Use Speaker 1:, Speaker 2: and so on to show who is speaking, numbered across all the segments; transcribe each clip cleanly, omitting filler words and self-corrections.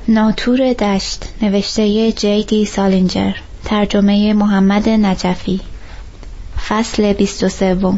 Speaker 1: ناطور دشت، نوشته جی.دی. سالینجر، ترجمه محمد نجفی. فصل 23.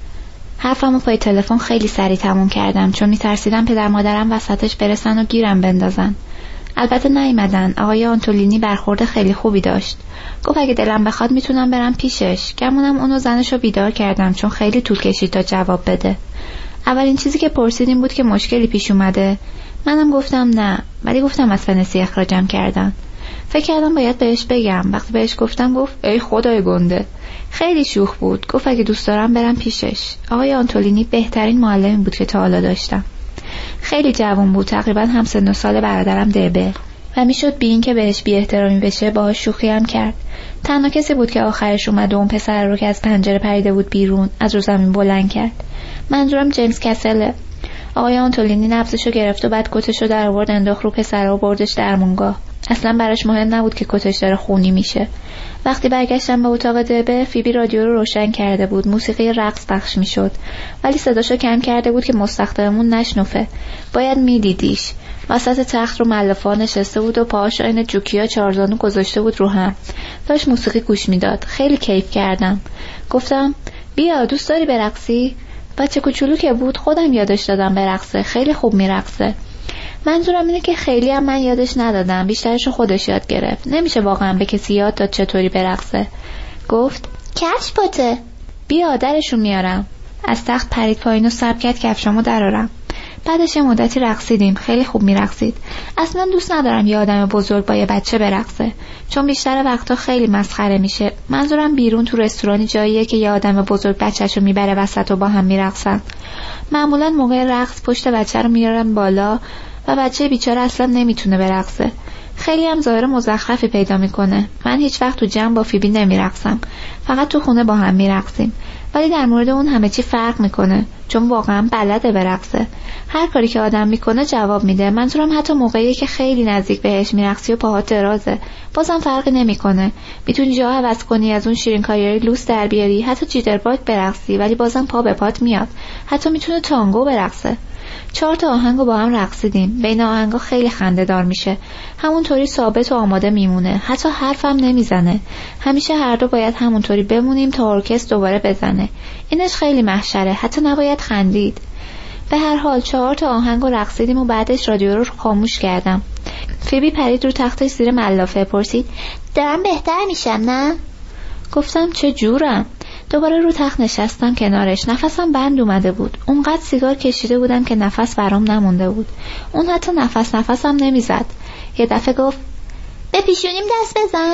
Speaker 1: حرفمو پای تلفن خیلی سریع تموم کردم چون میترسیدم پدر مادرم وسطش برسن و گیرم بندازن. البته نیومدن. آقای آنتولینی برخورد خیلی خوبی داشت. گفت اگه دلم بخواد میتونم برم پیشش. گمونم اونو زنشو بیدار کردم چون خیلی طول کشید تا جواب بده. اولین چیزی که پرسیدیم بود که مشکلی پیش اومده. منم گفتم نه، ولی گفتم از فنسی اخراجم کردن. فکر کردم باید بهش بگم. وقتی بهش گفتم گفت ای خدای گنده. خیلی شوخ بود. گفت اگه دوست دارم برم پیشش. آقای آنتولینی بهترین معلمی بود که تا حالا داشتم. خیلی جوان بود، تقریبا هم سن و سال برادرم دبه، و میشد بی این که بهش بی احترامی بشه باهاش شوخی هم کرد. تنها کسی بود که آخرش اومد و اون پسر رو که از پنجره پریده بود بیرون از رو زمین بلند کرد. منظورم جیمز کسله. آقای آنتولینی نبضشو گرفت و بعد کتشو در آورد انداخت رو پسر و بردش درمونگاه. اصلا براش مهم نبود که کتش داره خونی میشه. وقتی برگشتم به اتاق دبه، فیبی رادیو رو روشن کرده بود. موسیقی رقص پخش میشد، ولی صداشو کم کرده بود که مستخدممون نشنفه. باید میدیدیش. وسط تخت رو ملافه نشسته بود و پاهاش عین جوکیا چارزانو گذاشته بود رو هم. داشت موسیقی گوش میداد. خیلی کیف کردم. گفتم بیا دوست داری برقصی؟ بچه کوچولو که بود خودم یادش دادم برقصه. خیلی خوب میرقصه. منظورم اینه که خیلی هم من یادش ندادم، بیشترشو خودش یاد گرفت. نمیشه واقعا به کسی یاد داد چطوری برقصه. گفت کفش پاته، بیا درشون میارم. از تخت پرید پایین و صبر کرد کفشامو درارم. بعدش یه مدتی رقصیدیم. خیلی خوب میرقصید. اصلا دوست ندارم یه آدم بزرگ با یه بچه برقصه، چون بیشتر وقتا خیلی مسخره میشه. منظورم بیرون تو رستورانی جاییه که یه آدم بزرگ بچه‌شو میبره وسط و با هم میرقصن. معمولا موقع رقص پشت بچه رو میارن بالا و بچه بیچاره اصلا نمیتونه برقصه. خیلی هم ظاهر مزخرفی پیدا میکنه. من هیچ وقت تو جمع با فیبی نمیرقصم، فقط تو خونه با هم میرقصیم. ولی در مورد اون همه چی فرق میکنه، چون واقعا بلده برقصه. هر کاری که آدم میکنه جواب میده. منظورم حتی موقعی که خیلی نزدیک بهش میرقصی و پاهات درازه، بازم فرقی نمیکنه. میتونی جا عوض کنی، از اون شیرین کاریاری لوس در بیاری، حتی جیترباگ برقصی، ولی بازم پا به پات میاد. حتی میتونه تانگو برقصه. 4 تا آهنگو با هم رقصیدیم. بین آهنگا خیلی خنده دار میشه. همونطوری ثابت و آماده میمونه. حتی حرفم نمیزنه. همیشه هر دو باید همونطوری بمونیم تا ارکستر دوباره بزنه. اینش خیلی محشره. حتی نباید خندید. به هر حال 4 تا آهنگو رقصیدیم و بعدش رادیو رو خاموش کردم. فیبی پرید رو تختش زیر ملافه. پرسید دارم بهتر میشم نه؟ گفتم چه جورم؟ دوباره رو تخت نشستم کنارش. نفسم بند اومده بود. اونقدر سیگار کشیده بودم که نفس برام نمونده بود. اون حتی نفسم نمیزد. یه دفعه گفت به پیشونیم دست بزن.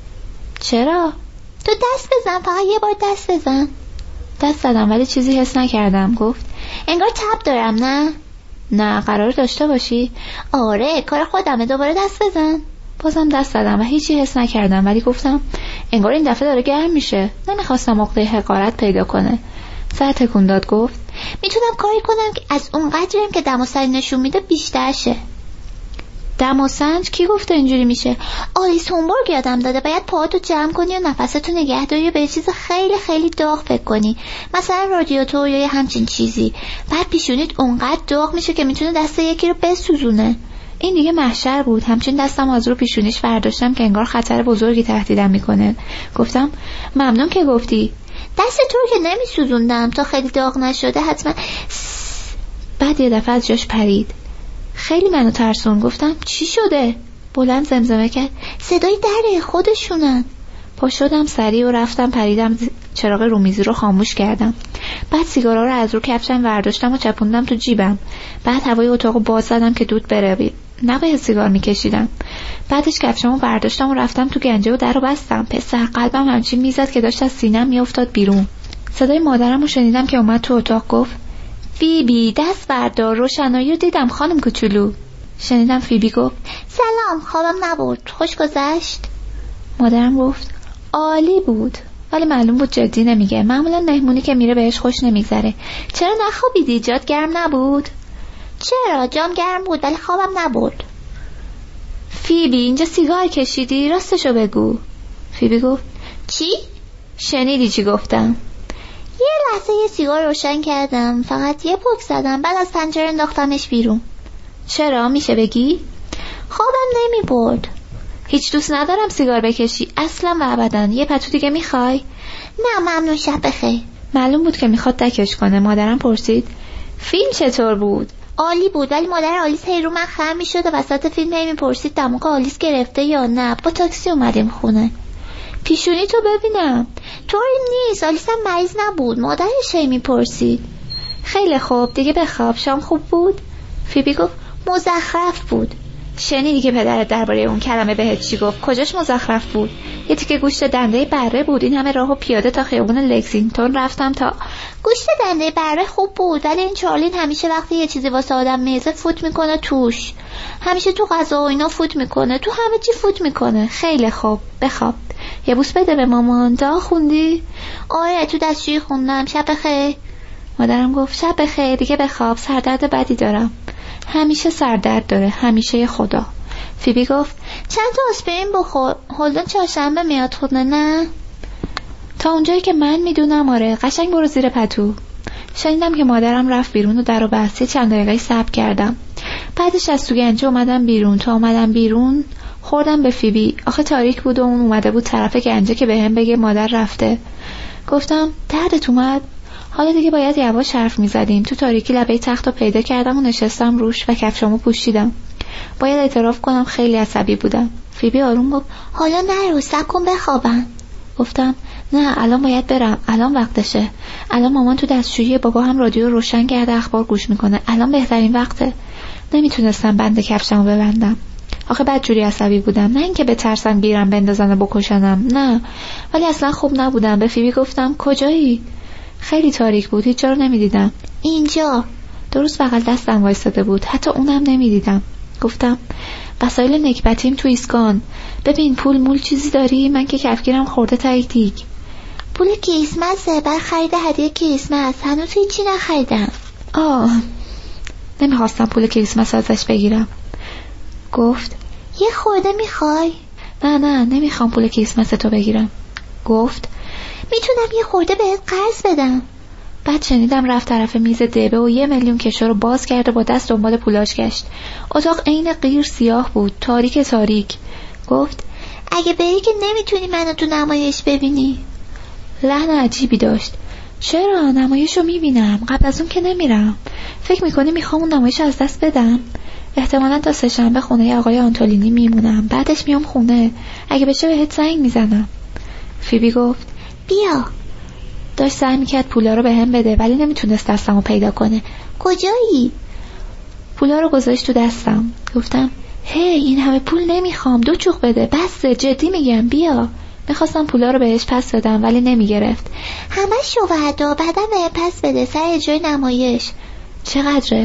Speaker 1: چرا؟ تو دست بزن، فقط یه بار دست بزن. دست زدم ولی چیزی حس نکردم. گفت انگار تب دارم نه؟ نه، قرار داشته باشی؟ آره، کار خودمه، دوباره دست بزن. بازم دست زدم و هیچی حس نکردم، ولی گفتم انگار این دفعه داره گرم میشه. نمیخواستم عقده حقارت پیدا کنه. سر تکون داد. گفت میتونم کاری کنم که از اون قدریم که دم و سنج نشون میده بیشتر شه. دم و سنج؟ کی گفته اینجوری میشه؟ آلیس هومبورگ یادم داده باید پاهاتو جمع کنی و نفستو نگه داری و به چیز خیلی خیلی داغ فکر کنی، مثلا رادیاتور یا همچین چیزی. بعد پیشونیت اونقدر داغ میشه که میتونه دست یکی رو بسوزونه. این دیگه محشر بود. همچین دستم از رو پیشونیش برداشتم که انگار خطر بزرگی تهدیدم میکنه. گفتم ممنون که گفتی. دست تو که نمیسوزوندم تا خیلی داغ نشده حتما. بعد یه دفعه از جاش پرید. خیلی منو ترسون. گفتم چی شده؟ بلند زمزمه کرد صدای دره، خودشونن. پا شدم سریع و رفتم پریدم چراغ رومیزی رو خاموش کردم. بعد سیگارا رو از رو کفشم برداشتم و چپوندم تو جیبم. بعد هوای اتاقو باز زدم که دود بره. نباید سیگار میکشیدم. بعدش کفشمو برداشتم و رفتم تو گنجه و درو بستم. پسر قلبم همچین میزد که داشت از سینم میافتاد بیرون. صدای مادرم رو شنیدم که اومد تو اتاق. گفت فیبی دست بردار، روشنایی رو دیدم خانم کوچولو. شنیدم فیبی گفت سلام، خوابم نبرد، خوش گذشت. مادرم گفت عالی بود، ولی معلوم بود جدی نمیگه. معمولا مهمونی که میره بهش خوش نمیگذره. چرا نخوابیدی؟ جات گرم نبود؟ چرا؟ جام گرم بود ولی خوابم نبرد. فیبی اینجا سیگار کشیدی؟ راستشو بگو. فیبی گفت چی؟ شنیدی چی گفتم؟ یه لحظه یه سیگار روشن کردم، فقط یه پک زدم، بعد از پنجره انداختمش بیرون. چرا؟ میشه بگی؟ خوابم
Speaker 2: نمی برد.
Speaker 1: هیچ دوست ندارم سیگار بکشی اصلا و ابدا. یه پتو دیگه میخوای؟
Speaker 2: نه ممنون، شب بخیر.
Speaker 1: معلوم بود که میخواد دکش کنه. مادرم پرسید فیلم چطور بود؟
Speaker 2: عالی بود، ولی مادر آلیس هی رو من خم میشد و وسط فیلم هی میپرسید دماغ آلیس گرفته یا نه. با تاکسی اومدیم خونه.
Speaker 1: پیشونی تو ببینم.
Speaker 2: طوری نیست، آلیس هم مریض نبود. مادرش هی میپرسید.
Speaker 1: خیلی خوب، دیگه بخواب. شام خوب بود؟
Speaker 2: فیبی گفت مزخرف بود.
Speaker 1: شنیدی که پدرت درباره اون کلمه بهت چی گفت؟ کجاش مزخرف بود؟ یه تیکه گوشت دنده بره بود. این همه راهو پیاده تا خیابون لکزینگتون رفتم تا
Speaker 2: گوشت دنده بره خوب بود، ولی این چارلین همیشه وقتی یه چیزی واسه آدم میزه فوت میکنه توش. همیشه تو غذا و اینا فوت میکنه، تو همه چی فوت میکنه.
Speaker 1: خیلی خوب، بخواب. یه بوس بده به مامان. دعا خوندی؟
Speaker 2: آره تو دستشویی خوندم. شب بخیر.
Speaker 1: مادرم گفت شب بخیر، دیگه بخواب. سردرد بدی دارم. همیشه سردرد داره، همیشه خدا.
Speaker 2: فیبی گفت چند تا آسپرین بخور. هولدن چهارشنبه میاد خونه نه؟
Speaker 1: تا اونجایی که من میدونم آره. قشنگ برو زیر پتو. شنیدم که مادرم رفت بیرون و درو بسته. چند دقیقه صبر کردم. بعدش از تو گنجه اومدم بیرون. تا اومدم بیرون خوردم به فیبی. آخه تاریک بود و اون اومده بود طرف گنجه که بهم بگه مادر رفته. گفتم دردت اومد؟ حالا دیگه باید یواش حرف میزدیم. تو تاریکی لبه تخت رو پیدا کردم و نشستم روش و کفشامو پوشیدم. باید اعتراف کنم خیلی عصبی بودم. فیبی آروم گفت
Speaker 2: حالا نرو، صبر کن بخوابم.
Speaker 1: گفتم نه الان باید برم، الان وقتشه. الان مامان تو دستشویی، بابا هم رادیو روشن کرده اخبار گوش میکنه. الان بهترین وقته. نمیتونستم بند کفشمو ببندم. آخه بدجوری عصبی بودم. نه اینکه بترسم گیرم بندازن و بکشنم، نه، ولی اصلا خوب نبودم. به فیبی گفتم کجایی؟ خیلی تاریک بود، هیچ جا رو نمیدیدم.
Speaker 2: اینجا.
Speaker 1: درست بغل دستم وایساده بود، حتی اونم نمیدیدم. گفتم وسایل نکبتیم تو ایسکان. ببین پول مول چیزی داری؟ من که کفگیرم خورده تا یک دیگ.
Speaker 2: پول کریسمسه، بر خرید هدیه کریسمس. هنوز هیچی نخریدم.
Speaker 1: نمیخواستم پول کریسمس ازش بگیرم. گفت
Speaker 2: یه خورده میخوای؟
Speaker 1: نه نمیخوام پول کریسمس تو بگیرم. گفت
Speaker 2: میتونم یه خورده بهت قرض بدم.
Speaker 1: بعد شنیدم رفت طرف میز دبه و 1 میلیون کشو رو باز کرده با دست دنبال پولاش گشت. اتاق عین قیر سیاه بود، تاریک. گفت
Speaker 2: اگه بری که نمیتونی منو تو نمایش ببینی.
Speaker 1: لحن عجیبی داشت. چرا؟ نمایشو میبینم، قبل از اون که نمیرم. فکر میکنی میخوام اون نمایش از دست بدم؟ احتمالاً تا 3 شنبه خونه آقای آنتولینی میمونم، بعدش میام خونه. اگه بشه بهت زنگ میزنم. فیبی گفت
Speaker 2: بیا.
Speaker 1: داشت سعی میکرد پولا رو بهم بده ولی نمیتونست دستمو پیدا کنه.
Speaker 2: کجایی؟
Speaker 1: پولا رو گذاشت تو دستم. گفتم هی این همه پول نمیخوام، 2 چوخ بده. بسه، جدی میگم، بیا. میخواستم پولا رو بهش پس بدم ولی نمیگرفت.
Speaker 2: همه شوهردا بعدم به پس بده سر اجرای نمایش.
Speaker 1: چقدره؟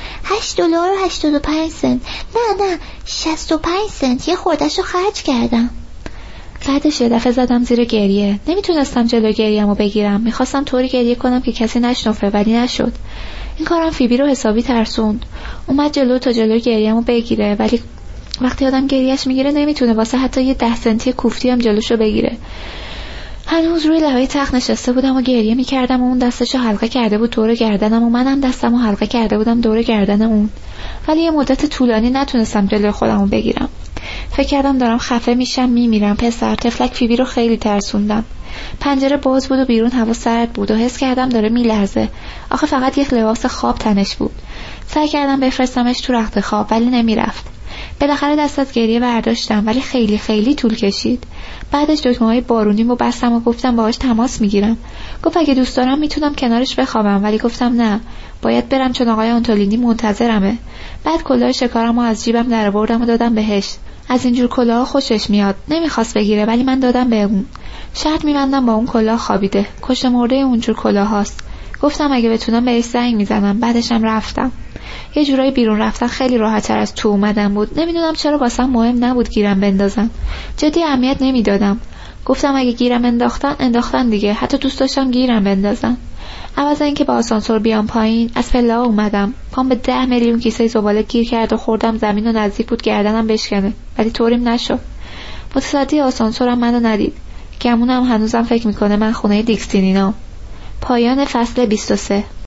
Speaker 2: $8.85. نه 65 سنت. یه خوردهشو خرج کردم.
Speaker 1: بعدش یه دفعه زدم زیر گریه. نمیتونستم جلو گریه‌مو بگیرم. میخواستم طوری گریه کنم که کسی نشنفه ولی نشد. این کارم فیبی رو حسابی ترسوند. اومد جلو تا جلو گریه‌مو بگیره، ولی وقتی آدم گریهش میگیره نمیتونه واسه حتی یه 10 سنتی کوفتی هم جلوشو بگیره. هنوز روی لبه تخت نشسته بودم و گریه میکردم و اون دستشو حلقه کرده بود دور گردنم و منم دستمو حلقه کرده بودم دور گردن اون. ولی یه مدت طولانی نتونستم جلوی خودمو بگیرم. فکر کردم دارم خفه میشم، میمیرم. پسر تفلک فیبی رو خیلی ترسوندم. پنجره باز بود و بیرون هوا سرد بود و حس کردم داره میلرزه. آخه فقط یک لباس خواب تنش بود. سعی کردم بفرستمش تو رخت خواب ولی نمیرفت. بالاخره دست از گریه برداشتم ولی خیلی خیلی طول کشید. بعدش دکمه‌های بارونیمو بستم و گفتم باهاش تماس میگیرم. گفت اگه دوست دارم میتونم کنارش بخوابم، ولی گفتم نه، باید برم چون آقای آنتولینی منتظرمه. بعد کلاه شکارمو از جیبم درآوردم و دادم بهش. از اینجور کلاه خوشش میاد. نمیخواست بگیره ولی من دادم به اون. شرط میبندم با اون کلاه خوابیده. کشته مرده اونجور کلاه هاست. گفتم اگه بتونم بهش زنگ میزنم. بعدشم رفتم. یه جورایی بیرون رفتن خیلی راحت‌تر از تو اومدن بود. نمیدونم چرا واسم مهم نبود گیرم بندازن. جدی اهمیت نمیدادم. گفتم اگه گیرم انداختن دیگه. حتی دوست داشتم گیرم بندازن. عوض اینکه با آسانسور بیام پایین، از پله اومدم. پام به 10 میلیون کیسه زباله گیر کرد و خوردم زمین و نزدیک بود گردنم بشکنه. ولی طوریم نشد. متصدی آسانسورم منو ندید. گمونم هنوزم فکر میکنه من خونه دیکستینینام. پایان فصل 23.